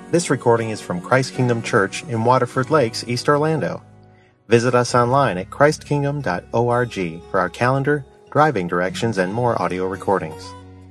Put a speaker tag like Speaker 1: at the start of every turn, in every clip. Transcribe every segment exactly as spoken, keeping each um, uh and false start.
Speaker 1: This recording is from Christ Kingdom Church in Waterford Lakes, East Orlando. Visit us online at christ kingdom dot org for our calendar, driving directions, and more audio recordings.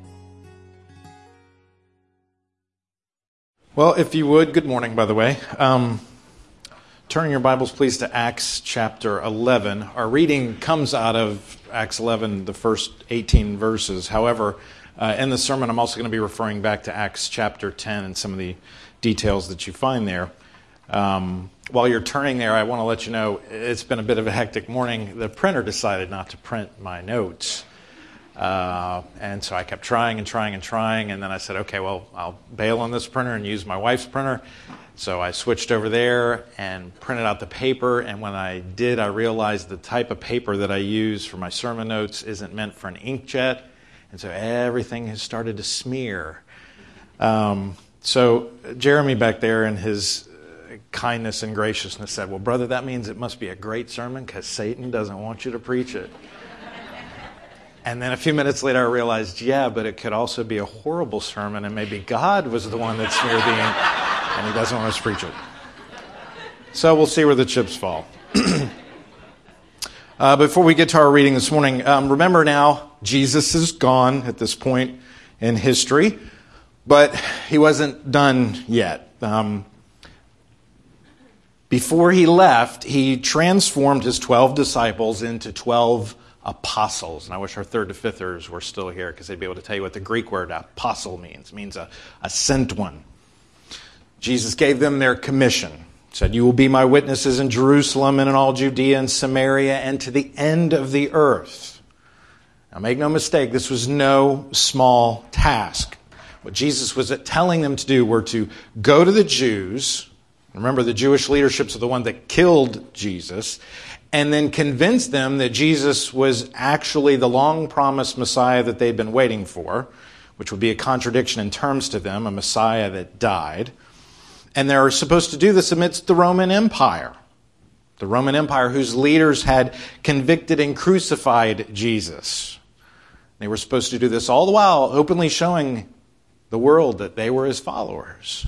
Speaker 2: Well, if you would, good morning, by the way. Um, turn your Bibles, please, to Acts chapter eleven. Our reading comes out of Acts eleven, the first eighteen verses. However, uh, in the sermon, I'm also going to be referring back to Acts chapter ten and some of the details that you find there. Um, while you're turning there, I want to let you know it's been a bit of a hectic morning. The printer decided not to print my notes. Uh, and so I kept trying and trying and trying, and then I said, okay, well, I'll bail on this printer and use my wife's printer. So I switched over there and printed out the paper, and when I did, I realized the type of paper that I use for my sermon notes isn't meant for an inkjet, and so everything has started to smear. Um, so Jeremy back there in his kindness and graciousness said, well, brother, that means it must be a great sermon because Satan doesn't want you to preach it. And then a few minutes later, I realized, yeah, but it could also be a horrible sermon, and maybe God was the one that smeared the ink, and he doesn't want us to preach it. So we'll see where the chips fall. uh, before we get to our reading this morning, um, remember now, Jesus is gone at this point in history, but he wasn't done yet. Um, before he left, he transformed his twelve disciples into twelve apostles. And I wish our third to fifthers were still here because they'd be able to tell you what the Greek word apostle means. It means a, a sent one. Jesus gave them their commission. Said, you will be my witnesses in Jerusalem and in all Judea and Samaria and to the end of the earth. Now make no mistake, this was no small task. What Jesus was telling them to do were to go to the Jews. Remember, the Jewish leaderships are the one that killed Jesus, and then convince them that Jesus was actually the long-promised Messiah that they'd been waiting for, which would be a contradiction in terms to them, a Messiah that died. And they're supposed to do this amidst the Roman Empire, the Roman Empire whose leaders had convicted and crucified Jesus. They were supposed to do this all the while openly showing the world that they were his followers.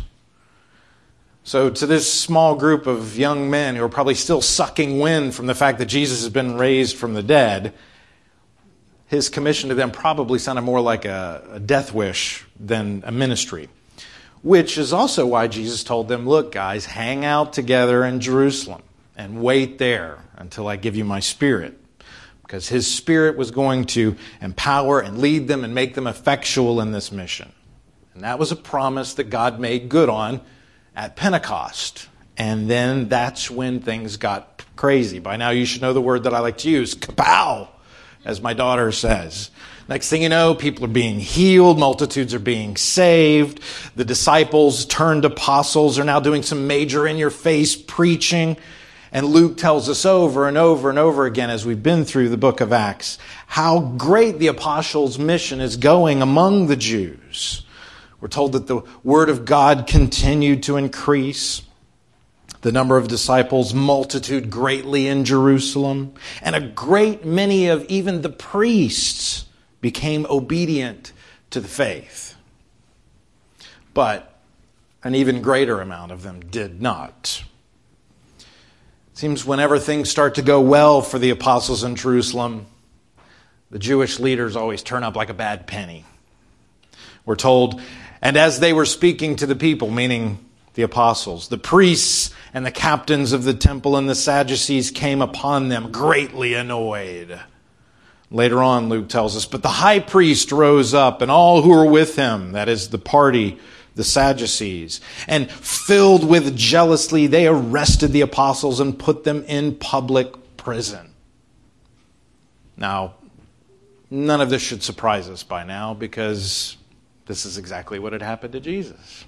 Speaker 2: So to this small group of young men who are probably still sucking wind from the fact that Jesus has been raised from the dead, his commission to them probably sounded more like a, a death wish than a ministry. Which is also why Jesus told them, look guys, hang out together in Jerusalem and wait there until I give you my Spirit. Because his Spirit was going to empower and lead them and make them effectual in this mission. And that was a promise that God made good on at Pentecost. And then that's when things got crazy. By now you should know the word that I like to use, kapow, as my daughter says. Next thing you know, people are being healed, multitudes are being saved. The disciples turned apostles are now doing some major in-your-face preaching. And Luke tells us over and over and over again as we've been through the book of Acts, how great the apostles' mission is going among the Jews. We're told that the word of God continued to increase. The number of disciples multitude greatly in Jerusalem. And a great many of even the priests became obedient to the faith. But an even greater amount of them did not. It seems whenever things start to go well for the apostles in Jerusalem, the Jewish leaders always turn up like a bad penny. We're told, and as they were speaking to the people, meaning the apostles, the priests and the captains of the temple and the Sadducees came upon them greatly annoyed. Later on, Luke tells us, but the high priest rose up and all who were with him, that is the party, the Sadducees, and filled with jealousy, they arrested the apostles and put them in public prison. Now, none of this should surprise us by now because this is exactly what had happened to Jesus.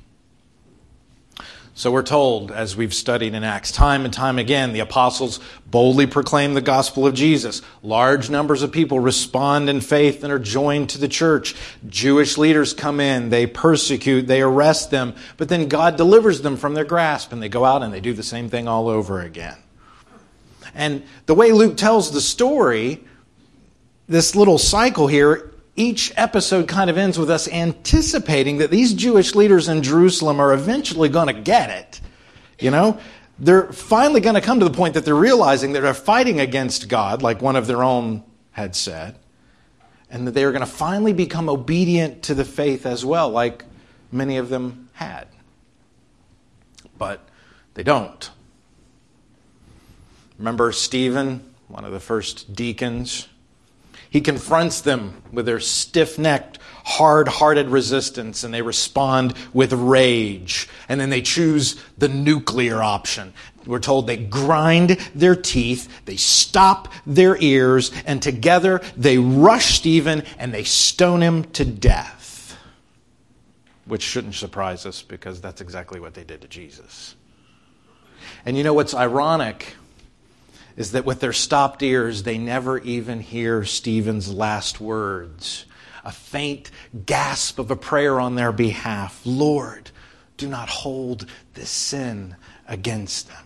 Speaker 2: So we're told, as we've studied in Acts, time and time again, the apostles boldly proclaim the gospel of Jesus. Large numbers of people respond in faith and are joined to the church. Jewish leaders come in, they persecute, they arrest them, but then God delivers them from their grasp, and they go out and they do the same thing all over again. And the way Luke tells the story, this little cycle here each episode kind of ends with us anticipating that these Jewish leaders in Jerusalem are eventually going to get it. You know, they're finally going to come to the point that they're realizing that they're fighting against God, like one of their own had said, and that they are going to finally become obedient to the faith as well, like many of them had. But they don't. Remember Stephen, one of the first deacons? He confronts them with their stiff-necked, hard-hearted resistance, and they respond with rage. And then they choose the nuclear option. We're told they grind their teeth, they stop their ears, and together they rush Stephen and they stone him to death. Which shouldn't surprise us, because that's exactly what they did to Jesus. And you know what's ironic is that with their stopped ears, they never even hear Stephen's last words. A faint gasp of a prayer on their behalf. Lord, do not hold this sin against them.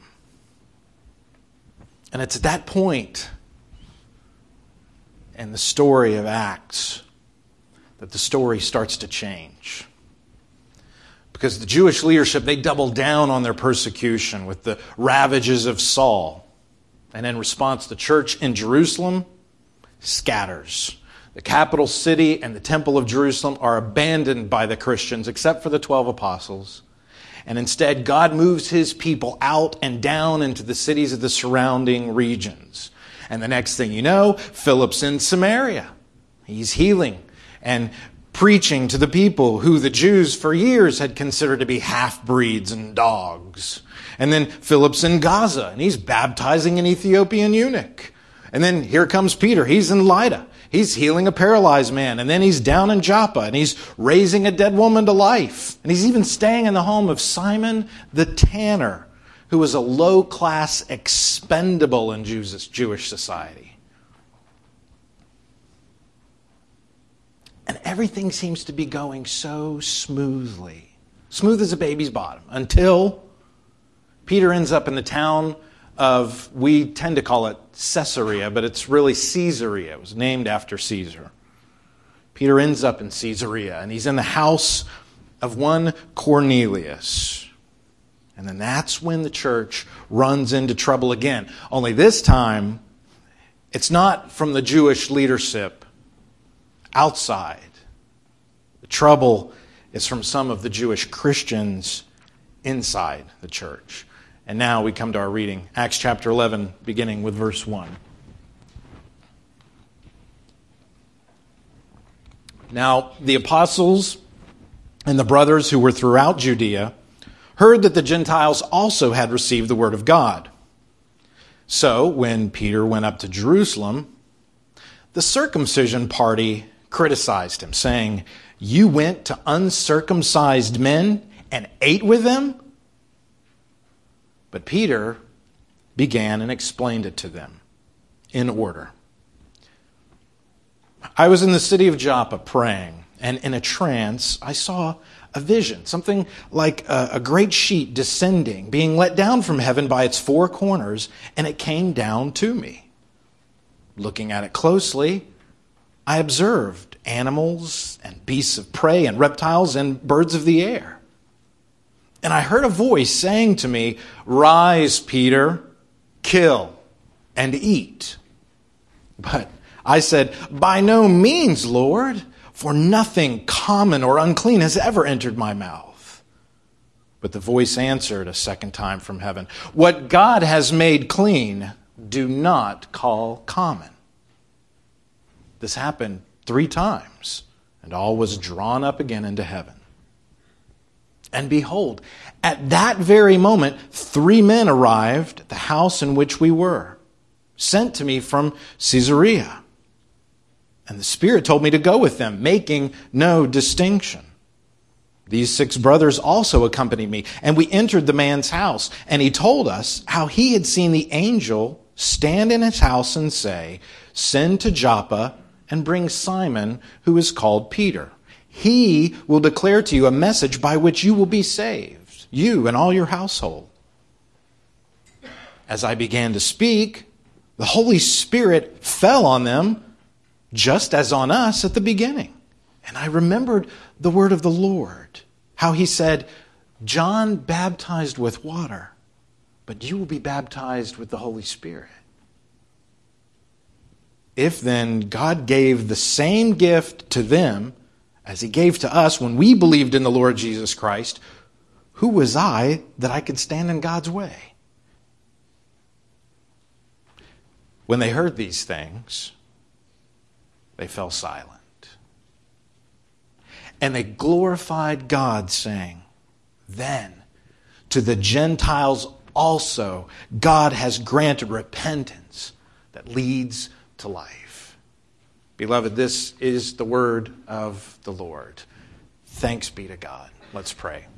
Speaker 2: And it's at that point in the story of Acts that the story starts to change. Because the Jewish leadership, they double down on their persecution with the ravages of Saul. And in response, the church in Jerusalem scatters. The capital city and the temple of Jerusalem are abandoned by the Christians, except for the twelve apostles. And instead, God moves his people out and down into the cities of the surrounding regions. And the next thing you know, Philip's in Samaria. He's healing and preaching to the people who the Jews for years had considered to be half-breeds and dogs. And then Philip's in Gaza, and he's baptizing an Ethiopian eunuch. And then here comes Peter. He's in Lydda. He's healing a paralyzed man. And then he's down in Joppa, and he's raising a dead woman to life. And he's even staying in the home of Simon the tanner, who was a low-class expendable in Jewish society. And everything seems to be going so smoothly. Smooth as a baby's bottom. Until Peter ends up in the town of, we tend to call it Caesarea, but it's really Caesarea. It was named after Caesar. Peter ends up in Caesarea, and he's in the house of one Cornelius. And then that's when the church runs into trouble again. Only this time, it's not from the Jewish leadership outside. The trouble is from some of the Jewish Christians inside the church. And now we come to our reading, Acts chapter eleven, beginning with verse one. Now, the apostles and the brothers who were throughout Judea heard that the Gentiles also had received the word of God. So, when Peter went up to Jerusalem, the circumcision party criticized him, saying, "You went to uncircumcised men and ate with them?" But Peter began and explained it to them in order. I was in the city of Joppa praying, and in a trance I saw a vision, something like a, a great sheet descending, being let down from heaven by its four corners, and it came down to me. Looking at it closely, I observed animals and beasts of prey and reptiles and birds of the air. And I heard a voice saying to me, "Rise, Peter, kill and eat." But I said, "By no means, Lord, for nothing common or unclean has ever entered my mouth." But the voice answered a second time from heaven, "What God has made clean, do not call common." This happened three times, and all was drawn up again into heaven. And behold, at that very moment, three men arrived at the house in which we were, sent to me from Caesarea. And the Spirit told me to go with them, making no distinction. These six brothers also accompanied me, and we entered the man's house. And he told us how he had seen the angel stand in his house and say, "Send to Joppa and bring Simon, who is called Peter. He will declare to you a message by which you will be saved, you and all your household." As I began to speak, the Holy Spirit fell on them just as on us at the beginning. And I remembered the word of the Lord, how he said, John baptized with water, but you will be baptized with the Holy Spirit. If then God gave the same gift to them as he gave to us when we believed in the Lord Jesus Christ, who was I that I could stand in God's way? When they heard these things, they fell silent. And they glorified God, saying, then to the Gentiles also God has granted repentance that leads to life. Beloved, this is the word of the Lord. Thanks be to God. Let's pray.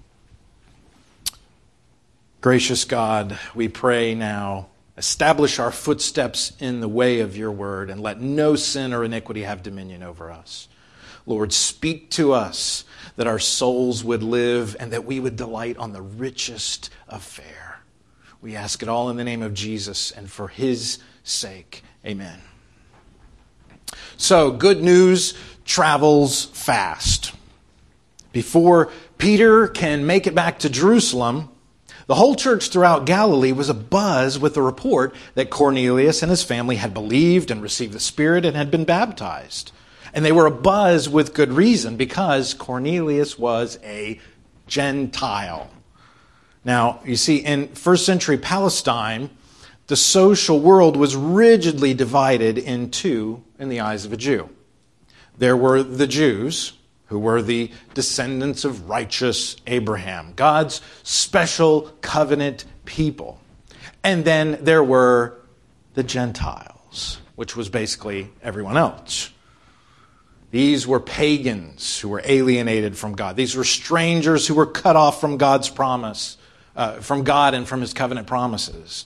Speaker 2: Gracious God, we pray now, establish our footsteps in the way of your word, and let no sin or iniquity have dominion over us. Lord, speak to us that our souls would live and that we would delight on the richest of fare. We ask it all in the name of Jesus and for his sake. Amen. So, good news travels fast. Before Peter can make it back to Jerusalem, the whole church throughout Galilee was abuzz with the report that Cornelius and his family had believed and received the Spirit and had been baptized. And they were abuzz with good reason, because Cornelius was a Gentile. Now, you see, in first century Palestine, the social world was rigidly divided in two in the eyes of a Jew. There were the Jews, who were the descendants of righteous Abraham, God's special covenant people. And then there were the Gentiles, which was basically everyone else. These were pagans who were alienated from God. These were strangers who were cut off from God's promise, uh, from God and from his covenant promises.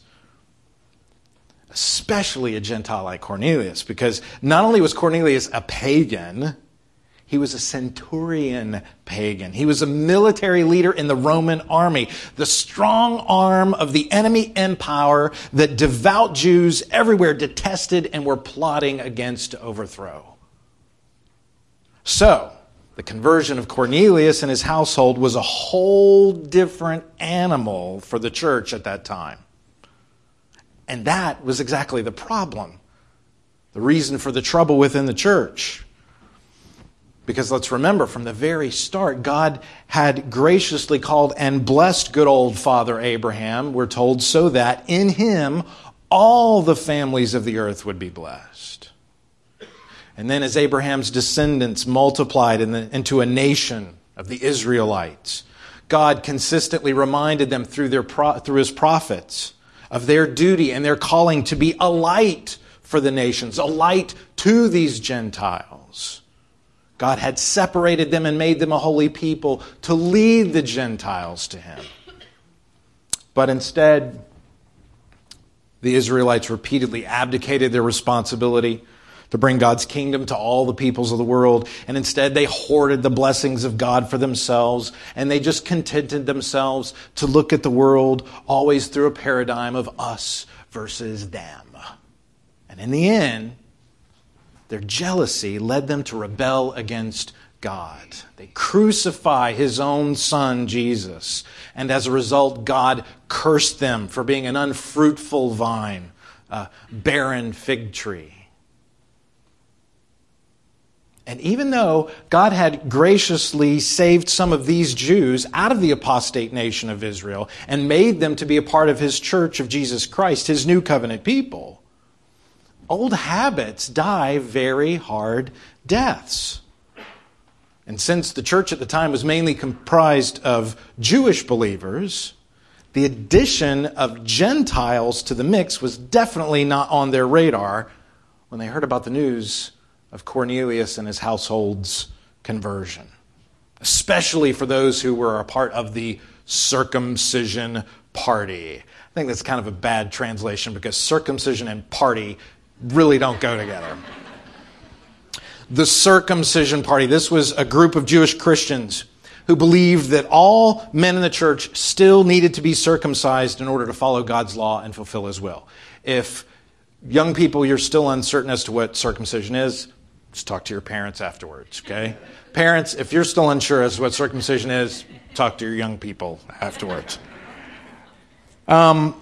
Speaker 2: Especially a Gentile like Cornelius, because not only was Cornelius a pagan, he was a centurion pagan. He was a military leader in the Roman army, the strong arm of the enemy empire that devout Jews everywhere detested and were plotting against to overthrow. So, the conversion of Cornelius and his household was a whole different animal for the church at that time. And that was exactly the problem, the reason for the trouble within the church. Because let's remember, from the very start, God had graciously called and blessed good old Father Abraham, we're told, so that in him all the families of the earth would be blessed. And then as Abraham's descendants multiplied in the, into a nation of the Israelites, God consistently reminded them through, their, through his prophets of their duty and their calling to be a light for the nations, a light to these Gentiles. God had separated them and made them a holy people to lead the Gentiles to him. But instead, the Israelites repeatedly abdicated their responsibility to bring God's kingdom to all the peoples of the world. And instead, they hoarded the blessings of God for themselves. And they just contented themselves to look at the world always through a paradigm of us versus them. And in the end, their jealousy led them to rebel against God. They crucify his own son, Jesus. And as a result, God cursed them for being an unfruitful vine, a barren fig tree. And even though God had graciously saved some of these Jews out of the apostate nation of Israel and made them to be a part of his church of Jesus Christ, his new covenant people, old habits die very hard deaths. And since the church at the time was mainly comprised of Jewish believers, the addition of Gentiles to the mix was definitely not on their radar when they heard about the news of Cornelius and his household's conversion, especially for those who were a part of the circumcision party. I think that's kind of a bad translation because circumcision and party really don't go together. The circumcision party, this was a group of Jewish Christians who believed that all men in the church still needed to be circumcised in order to follow God's law and fulfill his will. If young people, you're still uncertain as to what circumcision is, just talk to your parents afterwards, okay? Parents, if you're still unsure as to what circumcision is, talk to your young people afterwards. Um,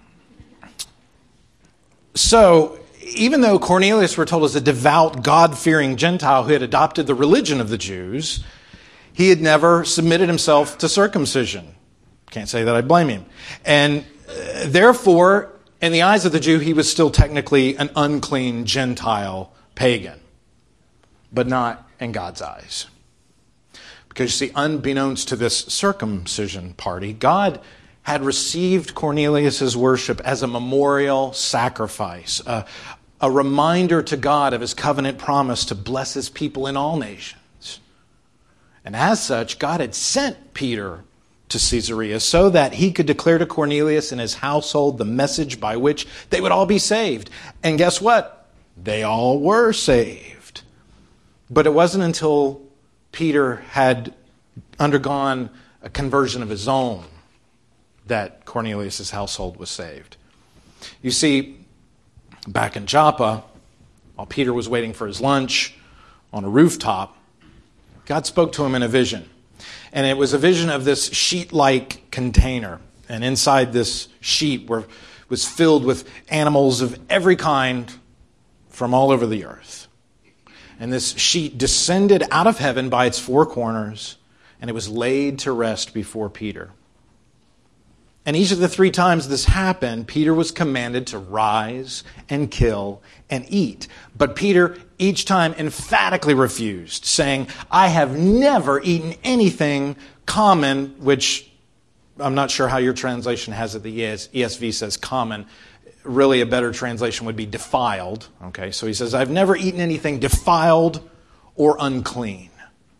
Speaker 2: so, even though Cornelius, we're told, is a devout, God-fearing Gentile who had adopted the religion of the Jews, he had never submitted himself to circumcision. Can't say that I blame him. And uh, therefore, in the eyes of the Jew, he was still technically an unclean Gentile pagan, but not in God's eyes. Because you see, unbeknownst to this circumcision party, God had received Cornelius' worship as a memorial sacrifice, a, a reminder to God of his covenant promise to bless his people in all nations. And as such, God had sent Peter to Caesarea so that he could declare to Cornelius and his household the message by which they would all be saved. And guess what? They all were saved. But it wasn't until Peter had undergone a conversion of his own that Cornelius' household was saved. You see, back in Joppa, while Peter was waiting for his lunch on a rooftop, God spoke to him in a vision. And it was a vision of this sheet-like container. And inside this sheet were, was filled with animals of every kind from all over the earth. And this sheet descended out of heaven by its four corners, and it was laid to rest before Peter. And each of the three times this happened, Peter was commanded to rise and kill and eat. But Peter each time emphatically refused, saying, I have never eaten anything common, which I'm not sure how your translation has it. The E S V says common. Really, a better translation would be defiled. Okay, so he says, I've never eaten anything defiled or unclean.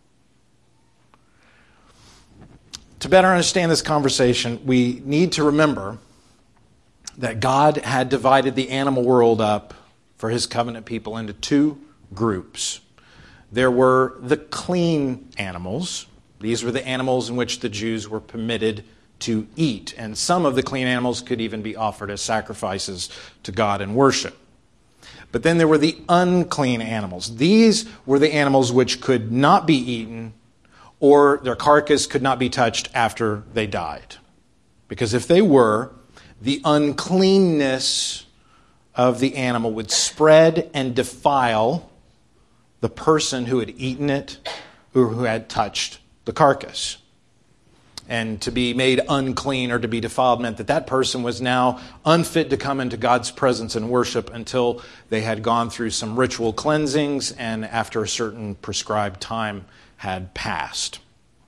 Speaker 2: To better understand this conversation, we need to remember that God had divided the animal world up for his covenant people into two groups. There were the clean animals. These were the animals in which the Jews were permitted to eat. And some of the clean animals could even be offered as sacrifices to God in worship. But then there were the unclean animals. These were the animals which could not be eaten, or their carcass could not be touched after they died. Because if they were, the uncleanness of the animal would spread and defile the person who had eaten it or who had touched the carcass. And to be made unclean or to be defiled meant that that person was now unfit to come into God's presence and worship until they had gone through some ritual cleansings and after a certain prescribed time had passed.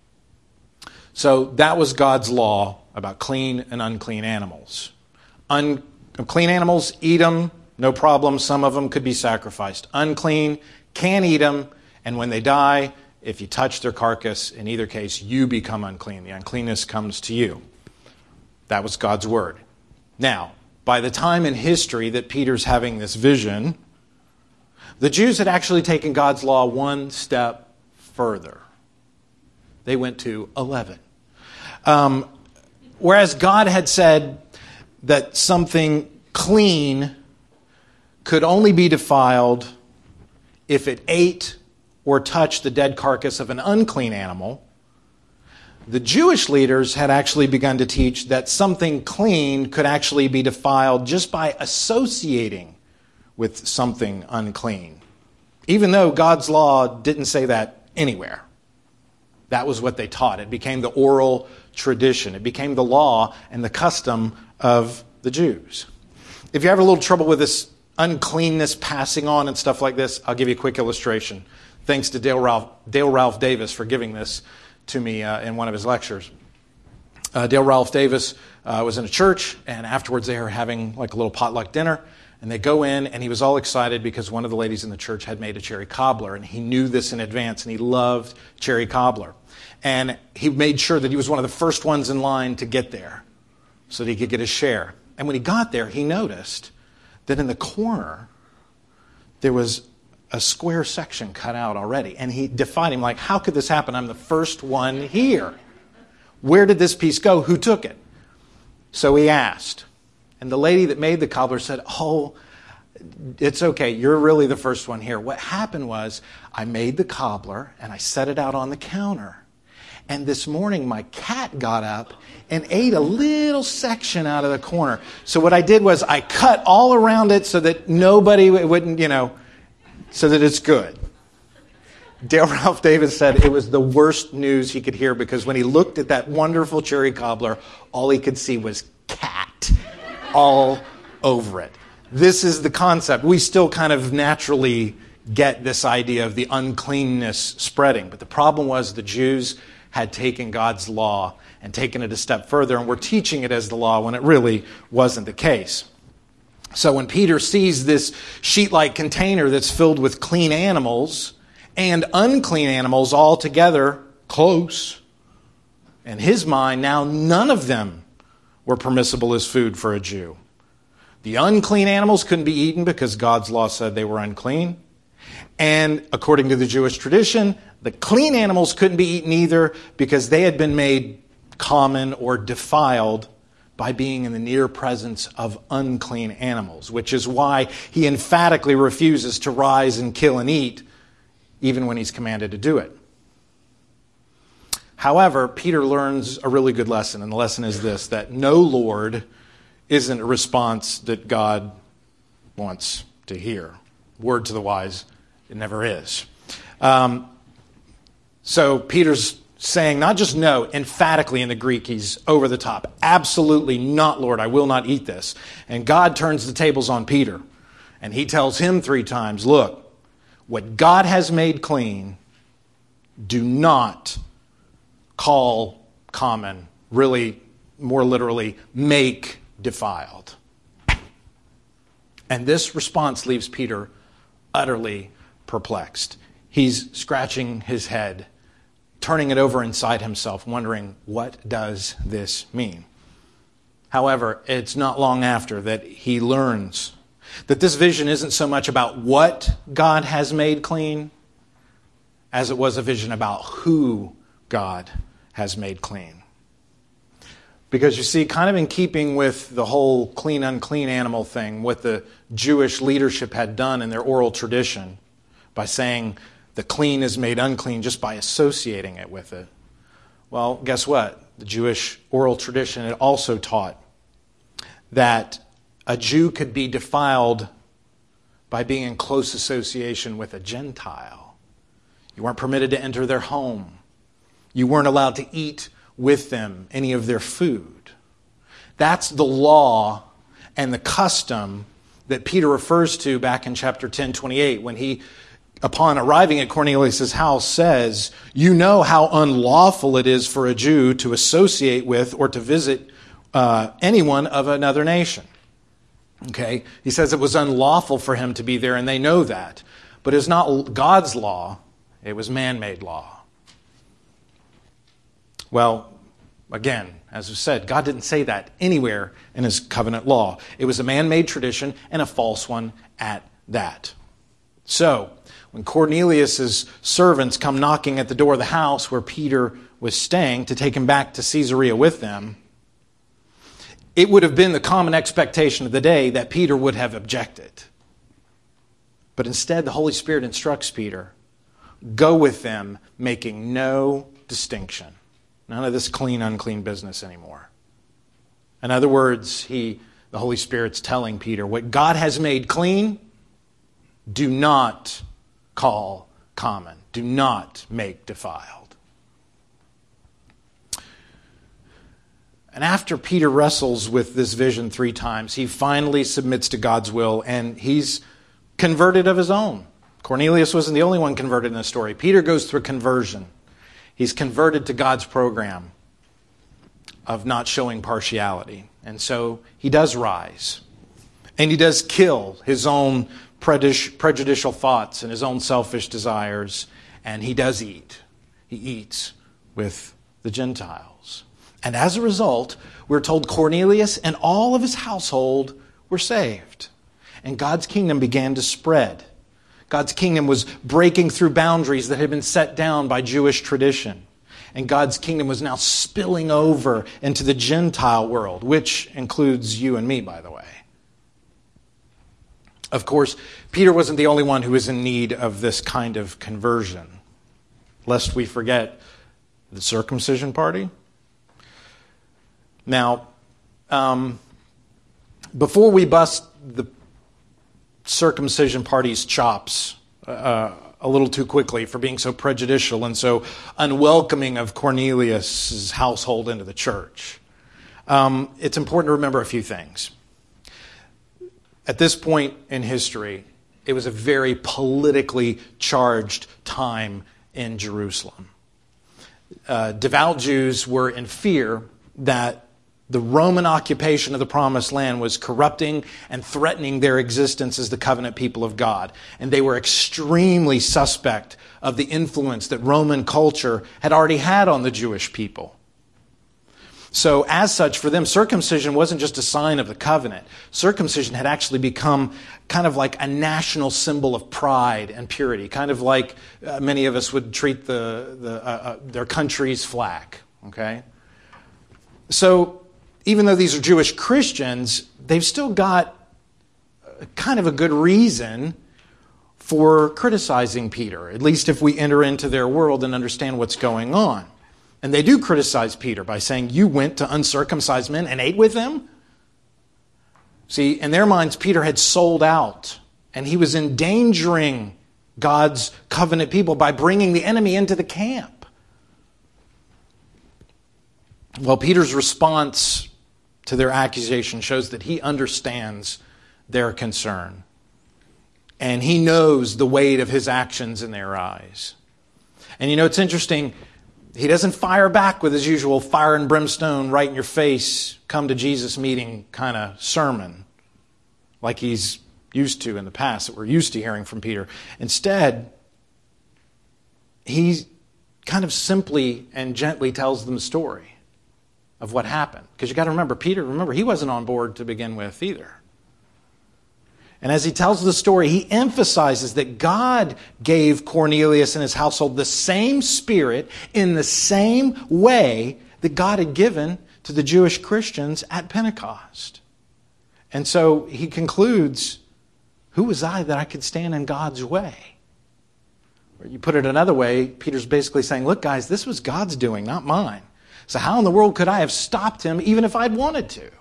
Speaker 2: So that was God's law about clean and unclean animals. Unclean animals, eat them, no problem. Some of them could be sacrificed. Unclean, can't eat them, and when they die, if you touch their carcass, in either case, you become unclean. The uncleanness comes to you. That was God's word. Now, by the time in history that Peter's having this vision, the Jews had actually taken God's law one step further. They went to eleven. Um, whereas God had said that something clean could only be defiled if it ate or touched the dead carcass of an unclean animal, the Jewish leaders had actually begun to teach that something clean could actually be defiled just by associating with something unclean, even though God's law didn't say that anywhere. That was what they taught. It became the oral tradition. It became the law and the custom of the Jews. If you have a little trouble with this uncleanness passing on and stuff like this, I'll give you a quick illustration. Thanks to Dale Ralph, Dale Ralph Davis for giving this to me uh, in one of his lectures. Uh, Dale Ralph Davis uh, was in a church, and afterwards they were having like a little potluck dinner. And they go in, and he was all excited because one of the ladies in the church had made a cherry cobbler, and he knew this in advance, and he loved cherry cobbler. And he made sure that he was one of the first ones in line to get there so that he could get his share. And when he got there, he noticed that in the corner there was a square section cut out already. And he defied him, like, how could this happen? I'm the first one here. Where did this piece go? Who took it? So he asked. And the lady that made the cobbler said, oh, it's okay. You're really the first one here. What happened was I made the cobbler and I set it out on the counter. And this morning my cat got up and ate a little section out of the corner. So what I did was I cut all around it so that nobody wouldn't, you know, so that it's good. Dale Ralph Davis said it was the worst news he could hear because when he looked at that wonderful cherry cobbler, all he could see was cat all over it. This is the concept. We still kind of naturally get this idea of the uncleanness spreading. But the problem was the Jews had taken God's law and taken it a step further and were teaching it as the law when it really wasn't the case. So when Peter sees this sheet-like container that's filled with clean animals and unclean animals all together close, in his mind, now none of them were permissible as food for a Jew. The unclean animals couldn't be eaten because God's law said they were unclean. And according to the Jewish tradition, the clean animals couldn't be eaten either because they had been made common or defiled by being in the near presence of unclean animals, which is why he emphatically refuses to rise and kill and eat, even when he's commanded to do it. However, Peter learns a really good lesson, and the lesson is this, that no Lord isn't a response that God wants to hear. Word to the wise, it never is. Um, so Peter's saying not just no, emphatically in the Greek, he's over the top. Absolutely not, Lord, I will not eat this. And God turns the tables on Peter. And he tells him three times, look, what God has made clean, do not call common, really, more literally, make defiled. And this response leaves Peter utterly perplexed. He's scratching his head, turning it over inside himself, wondering, what does this mean? However, it's not long after that he learns that this vision isn't so much about what God has made clean as it was a vision about who God has made clean. Because you see, kind of in keeping with the whole clean, unclean animal thing, what the Jewish leadership had done in their oral tradition by saying the clean is made unclean just by associating it with it. Well, guess what? The Jewish oral tradition had also taught that a Jew could be defiled by being in close association with a Gentile. You weren't permitted to enter their home. You weren't allowed to eat with them any of their food. That's the law and the custom that Peter refers to back in chapter ten, twenty-eight, when he, upon arriving at Cornelius' house, says, you know how unlawful it is for a Jew to associate with or to visit uh, anyone of another nation. Okay? He says it was unlawful for him to be there, and they know that. But it's not God's law, it was man-made law. Well, again, as I said, God didn't say that anywhere in his covenant law. It was a man-made tradition and a false one at that. So, when Cornelius' servants come knocking at the door of the house where Peter was staying to take him back to Caesarea with them, it would have been the common expectation of the day that Peter would have objected. But instead, the Holy Spirit instructs Peter, go with them, making no distinction. None of this clean, unclean business anymore. In other words, he, the Holy Spirit's telling Peter, what God has made clean, do not call common. Do not make defiled. And after Peter wrestles with this vision three times, he finally submits to God's will, and he's converted of his own. Cornelius wasn't the only one converted in the story. Peter goes through conversion. He's converted to God's program of not showing partiality. And so he does rise. And he does kill his own prejudicial thoughts and his own selfish desires. And he does eat. He eats with the Gentiles. And as a result, we're told Cornelius and all of his household were saved. And God's kingdom began to spread. God's kingdom was breaking through boundaries that had been set down by Jewish tradition. And God's kingdom was now spilling over into the Gentile world, which includes you and me, by the way. Of course, Peter wasn't the only one who was in need of this kind of conversion. Lest we forget the circumcision party. Now, um, before we bust the circumcision party's chops uh, a little too quickly for being so prejudicial and so unwelcoming of Cornelius' household into the church, um, it's important to remember a few things. At this point in history, it was a very politically charged time in Jerusalem. Uh, devout Jews were in fear that the Roman occupation of the Promised Land was corrupting and threatening their existence as the covenant people of God. And they were extremely suspect of the influence that Roman culture had already had on the Jewish people. So as such, for them, circumcision wasn't just a sign of the covenant. Circumcision had actually become kind of like a national symbol of pride and purity, kind of like uh, many of us would treat the, the uh, uh, their country's flag. Okay? So even though these are Jewish Christians, they've still got kind of a good reason for criticizing Peter, at least if we enter into their world and understand what's going on. And they do criticize Peter by saying, you went to uncircumcised men and ate with them? See, in their minds, Peter had sold out, and he was endangering God's covenant people by bringing the enemy into the camp. Well, Peter's response to their accusation shows that he understands their concern. And he knows the weight of his actions in their eyes. And you know, it's interesting. He doesn't fire back with his usual fire and brimstone, right in your face, come to Jesus meeting kind of sermon like he's used to in the past, that we're used to hearing from Peter. Instead, he kind of simply and gently tells them the story of what happened. Because you got to remember, Peter, remember, he wasn't on board to begin with either. And as he tells the story, he emphasizes that God gave Cornelius and his household the same spirit in the same way that God had given to the Jewish Christians at Pentecost. And so he concludes, who was I that I could stand in God's way? Or you put it another way, Peter's basically saying, look guys, this was God's doing, not mine. So how in the world could I have stopped him even if I'd wanted to?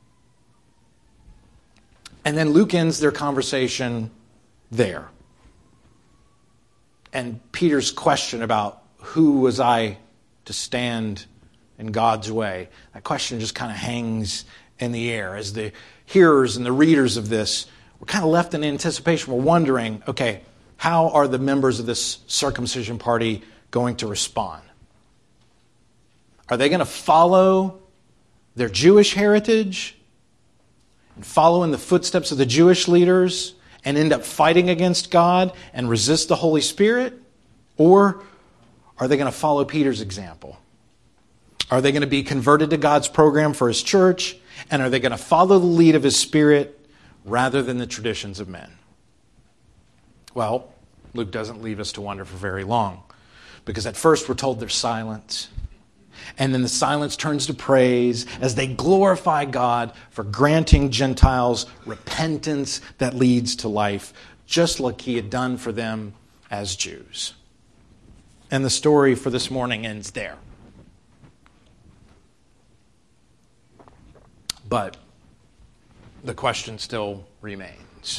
Speaker 2: And then Luke ends their conversation there. And Peter's question about who was I to stand in God's way, that question just kind of hangs in the air. As the hearers and the readers of this, we're kind of left in anticipation. We're wondering, okay, how are the members of this circumcision party going to respond? Are they going to follow their Jewish heritage and follow in the footsteps of the Jewish leaders and end up fighting against God and resist the Holy Spirit? Or are they going to follow Peter's example? Are they going to be converted to God's program for his church? And are they going to follow the lead of his Spirit rather than the traditions of men? Well, Luke doesn't leave us to wonder for very long. Because at first we're told they're silent. And then the silence turns to praise as they glorify God for granting Gentiles repentance that leads to life, just like he had done for them as Jews. And the story for this morning ends there. But the question still remains.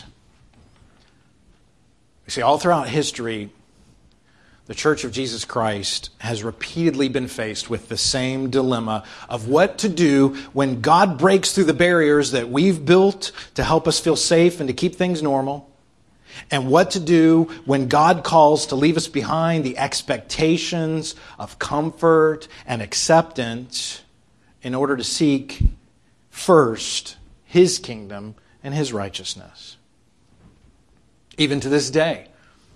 Speaker 2: You see, all throughout history, the Church of Jesus Christ has repeatedly been faced with the same dilemma of what to do when God breaks through the barriers that we've built to help us feel safe and to keep things normal, and what to do when God calls to leave us behind the expectations of comfort and acceptance in order to seek first his kingdom and his righteousness. Even to this day,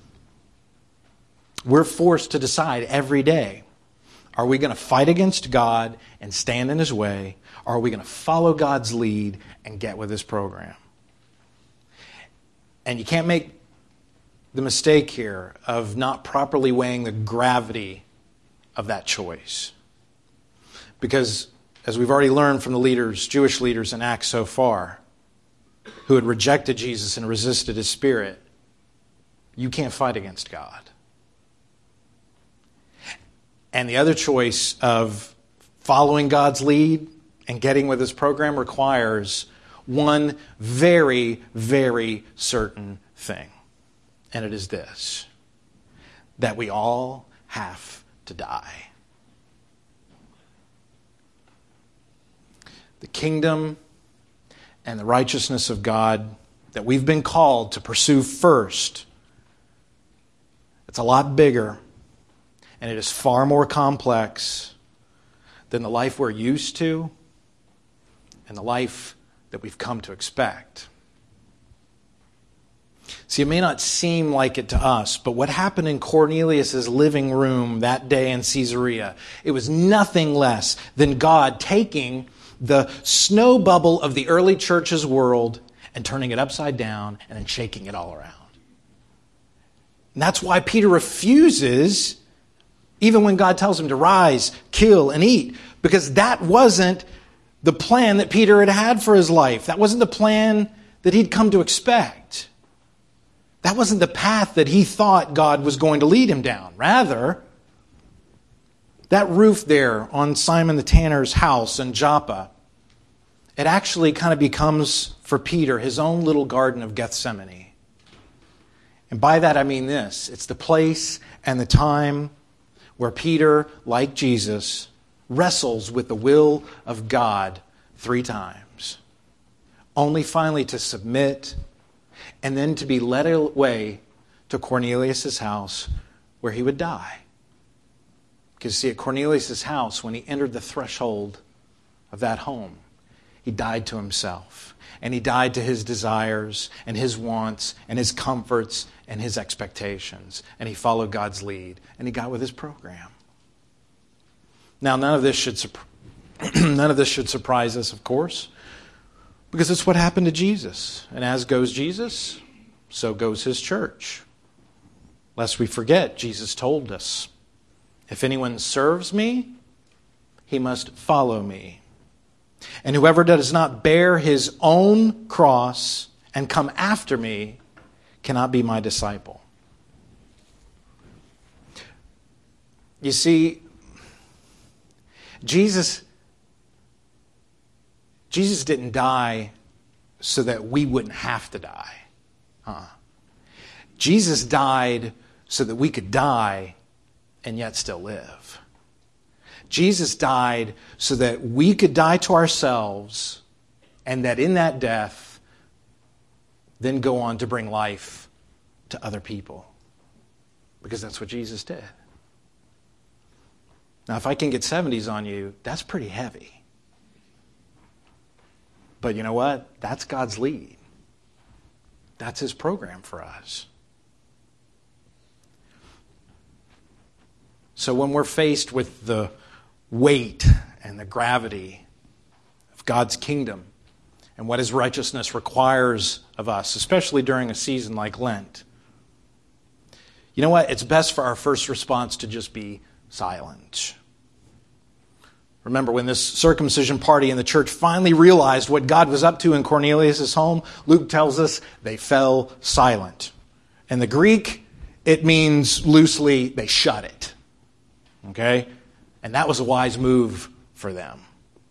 Speaker 2: we're forced to decide every day, are we going to fight against God and stand in his way, or are we going to follow God's lead and get with his program? And you can't make the mistake here of not properly weighing the gravity of that choice. Because, as we've already learned from the leaders, Jewish leaders in Acts so far, who had rejected Jesus and resisted his Spirit, you can't fight against God. And the other choice of following God's lead and getting with his program requires one very, very certain thing. And it is this: that we all have to die. The kingdom and the righteousness of God that we've been called to pursue first, it's a lot bigger, and it is far more complex than the life we're used to and the life that we've come to expect. See, it may not seem like it to us, but what happened in Cornelius' living room that day in Caesarea, it was nothing less than God taking the snow bubble of the early church's world and turning it upside down and then shaking it all around. And that's why Peter refuses, even when God tells him to rise, kill, and eat, because that wasn't the plan that Peter had had for his life. That wasn't the plan that he'd come to expect. That wasn't the path that he thought God was going to lead him down. Rather, that roof there on Simon the tanner's house in Joppa, it actually kind of becomes, for Peter, his own little garden of Gethsemane. And by that I mean this: it's the place and the time where Peter, like Jesus, wrestles with the will of God three times, only finally to submit and then to be led away to Cornelius' house where he would die. Because see, at Cornelius' house, when he entered the threshold of that home, he died to himself. And he died to his desires and his wants and his comforts and his expectations. And he followed God's lead. And he got with his program. Now, none of this should none of this should surprise us, of course, because it's what happened to Jesus. And as goes Jesus, so goes his church. Lest we forget, Jesus told us, if anyone serves me, he must follow me. And whoever does not bear his own cross and come after me cannot be my disciple. You see, Jesus, Jesus didn't die so that we wouldn't have to die. Huh? Jesus died so that we could die and yet still live. Jesus died so that we could die to ourselves, and that in that death, then go on to bring life to other people. Because that's what Jesus did. Now, if I can get seventies on you, that's pretty heavy. But you know what? That's God's lead. That's his program for us. So when we're faced with the weight and the gravity of God's kingdom and what his righteousness requires of us, especially during a season like Lent, you know what? It's best for our first response to just be silent. Remember, when this circumcision party in the church finally realized what God was up to in Cornelius' home, Luke tells us they fell silent. In the Greek, it means loosely they shut it. Okay? And that was a wise move for them.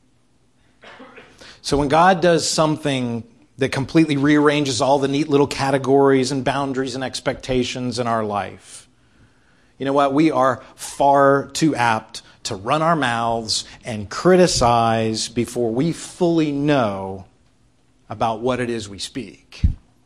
Speaker 2: So when God does something that completely rearranges all the neat little categories and boundaries and expectations in our life, you know what? We are far too apt to run our mouths and criticize before we fully know about what it is we speak.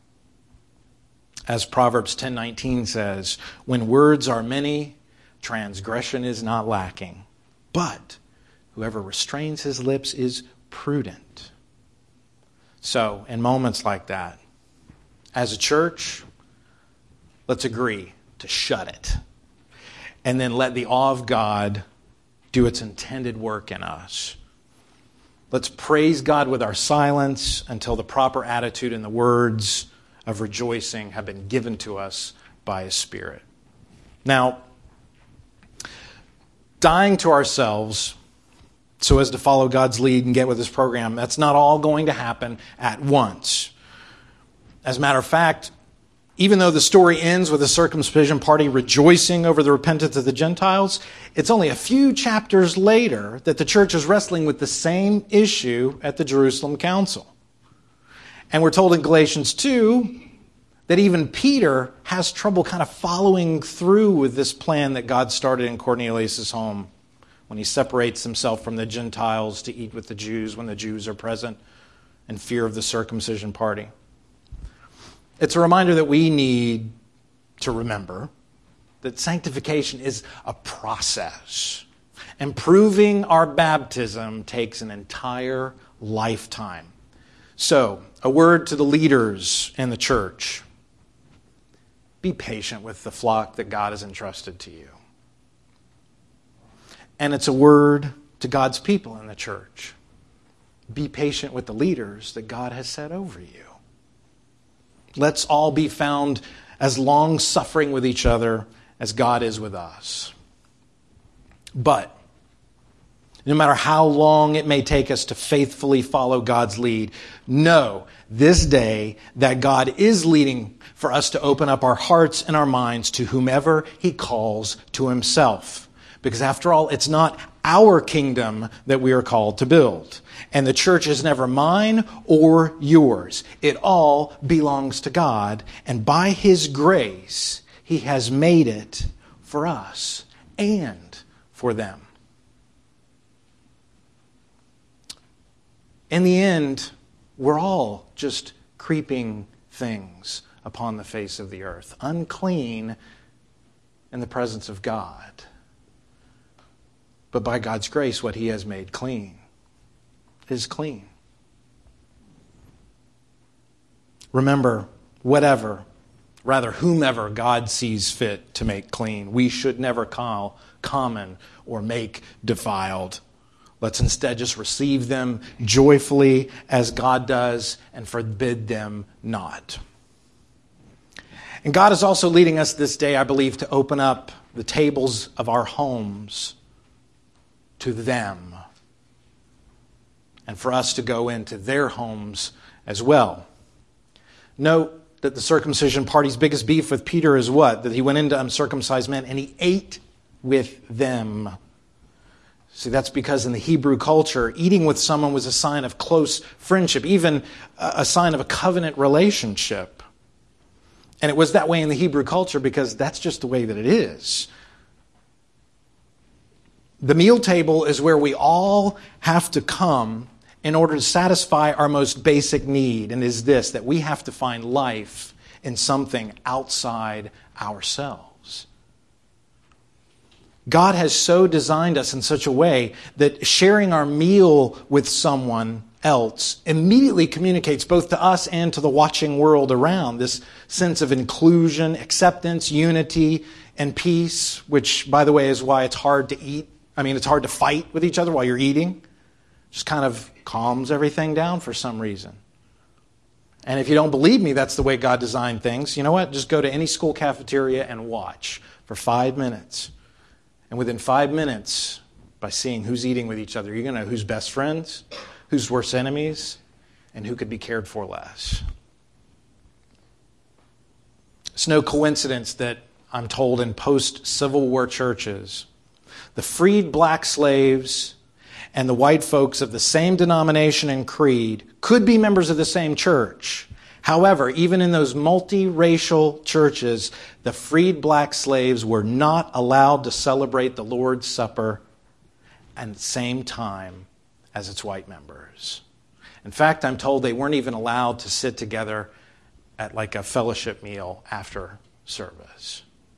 Speaker 2: As Proverbs ten nineteen says, when words are many, transgression is not lacking. But whoever restrains his lips is prudent. So, in moments like that, as a church, let's agree to shut it. And then let the awe of God do its intended work in us. Let's praise God with our silence until the proper attitude and the words of rejoicing have been given to us by his Spirit. Now, dying to ourselves so as to follow God's lead and get with his program, that's not all going to happen at once. As a matter of fact, even though the story ends with the circumcision party rejoicing over the repentance of the Gentiles, it's only a few chapters later that the church is wrestling with the same issue at the Jerusalem Council. And we're told in Galatians two that even Peter has trouble kind of following through with this plan that God started in Cornelius' home when he separates himself from the Gentiles to eat with the Jews when the Jews are present in fear of the circumcision party. It's a reminder that we need to remember that sanctification is a process. And proving our baptism takes an entire lifetime. So, a word to the leaders in the church. Be patient with the flock that God has entrusted to you. And it's a word to God's people in the church. Be patient with the leaders that God has set over you. Let's all be found as long-suffering with each other as God is with us. But no matter how long it may take us to faithfully follow God's lead, know this day that God is leading for us to open up our hearts and our minds to whomever He calls to Himself. Because after all, it's not our kingdom that we are called to build. And the church is never mine or yours. It all belongs to God. And by His grace, He has made it for us and for them. In the end, we're all just creeping things upon the face of the earth, unclean in the presence of God. But by God's grace, what He has made clean is clean. Remember, whatever, rather whomever God sees fit to make clean, we should never call common or make defiled. Let's instead just receive them joyfully as God does and forbid them not. And God is also leading us this day, I believe, to open up the tables of our homes to them, and for us to go into their homes as well. Note that the circumcision party's biggest beef with Peter is what? That he went into uncircumcised men and he ate with them. See, that's because in the Hebrew culture, eating with someone was a sign of close friendship, even a sign of a covenant relationship. And it was that way in the Hebrew culture because that's just the way that it is. The meal table is where we all have to come in order to satisfy our most basic need, and is this, that we have to find life in something outside ourselves. God has so designed us in such a way that sharing our meal with someone else immediately communicates both to us and to the watching world around this sense of inclusion, acceptance, unity, and peace, which, by the way, is why it's hard to eat. I mean, it's hard to fight with each other while you're eating. Just kind of calms everything down for some reason. And if you don't believe me, that's the way God designed things. You know what? Just go to any school cafeteria and watch for five minutes. And within five minutes, by seeing who's eating with each other, you're going to know who's best friends, who's worst enemies, and who could be cared for less. It's no coincidence that I'm told in post-Civil War churches, the freed black slaves and the white folks of the same denomination and creed could be members of the same church. However, even in those multiracial churches, the freed black slaves were not allowed to celebrate the Lord's Supper at the same time as its white members. In fact, I'm told they weren't even allowed to sit together at like a fellowship meal after service.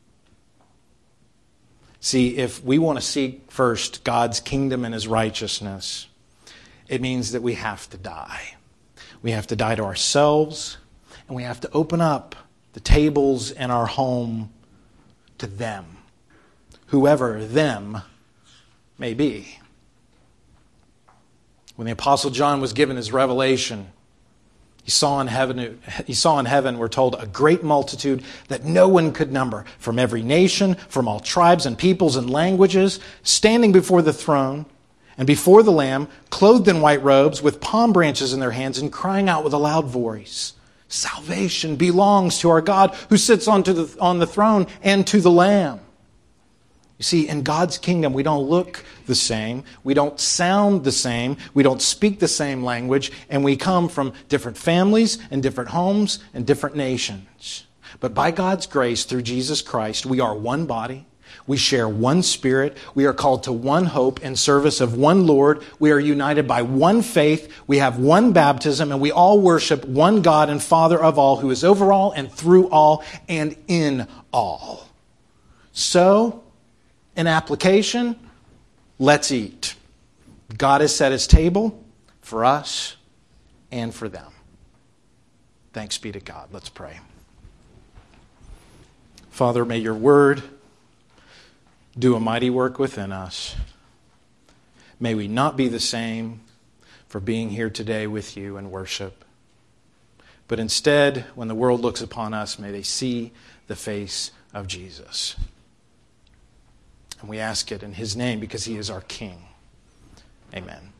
Speaker 2: See, if we want to seek first God's kingdom and His righteousness, it means that we have to die. We have to die to ourselves, and we have to open up the tables in our home to them, whoever them may be. When the Apostle John was given his revelation, He saw in heaven, he saw in heaven, we're told, a great multitude that no one could number, from every nation, from all tribes and peoples and languages, standing before the throne and before the Lamb, clothed in white robes, with palm branches in their hands, and crying out with a loud voice, Salvation belongs to our God who sits on, to the, on the throne and to the Lamb. You see, in God's kingdom, we don't look the same, we don't sound the same, we don't speak the same language, and we come from different families and different homes and different nations. But by God's grace, through Jesus Christ, we are one body, we share one Spirit, we are called to one hope in service of one Lord, we are united by one faith, we have one baptism, and we all worship one God and Father of all, who is over all and through all and in all. So, in application, let's eat. God has set His table for us and for them. Thanks be to God. Let's pray. Father, may your word do a mighty work within us. May we not be the same for being here today with you in worship. But instead, when the world looks upon us, may they see the face of Jesus. And we ask it in His name because He is our King. Amen.